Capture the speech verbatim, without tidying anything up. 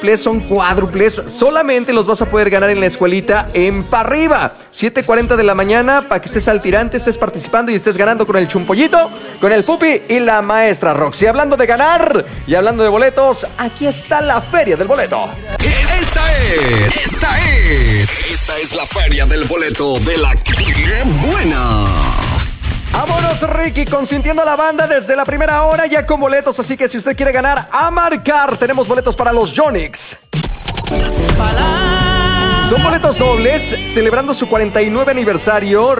son cuádruples, solamente los vas a poder ganar en la escuelita en Pa' Arriba. siete cuarenta de la mañana para que estés al tirante, estés participando y estés ganando con el Chumpollito, con el Pupi y la maestra Roxy. Hablando de ganar y hablando de boletos, aquí está la Feria del Boleto. Esta es, esta es, esta es la Feria del Boleto de la ¡Qué buena! Vámonos, Ricky, consintiendo a la banda desde la primera hora ya con boletos, así que si usted quiere ganar, a marcar. Tenemos boletos para los Yonix. Son boletos dobles celebrando su cuarenta y nueve aniversario.